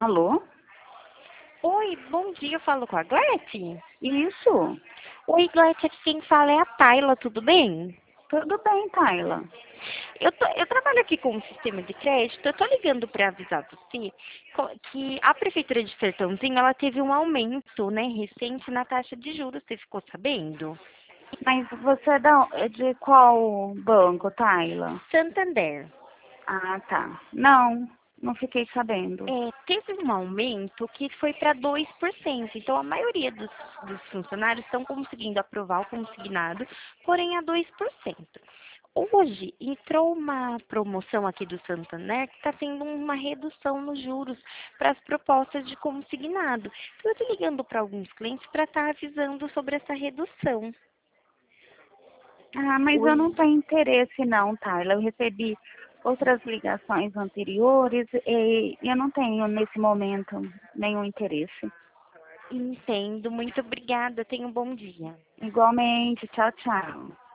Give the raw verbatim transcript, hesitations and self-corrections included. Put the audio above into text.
Alô? Oi, bom dia, eu falo com a Glete? Isso. Oi, Glete, aqui quem fala é a Tayla, tudo bem? Tudo bem, Tayla. Eu, tô- eu trabalho aqui com o sistema de crédito, eu tô ligando para avisar você co- que a Prefeitura de Sertãozinho, ela teve um aumento, né, recente na taxa de juros, você ficou sabendo? Mas você é da, é de qual banco, Tayla? Santander. Ah, tá. Não, não fiquei sabendo. É, teve um aumento que foi para dois por cento. Então, a maioria dos, dos funcionários estão conseguindo aprovar o consignado, porém a dois por cento. Hoje entrou uma promoção aqui do Santander que está tendo uma redução nos juros para as propostas de consignado. Então, eu estou ligando para alguns clientes para estar avisando sobre essa redução. Ah, mas eu não Oi. tenho interesse não, Tayla. Eu recebi outras ligações anteriores e eu não tenho, nesse momento, nenhum interesse. Entendo, muito obrigada, tenha um bom dia. Igualmente, tchau, tchau.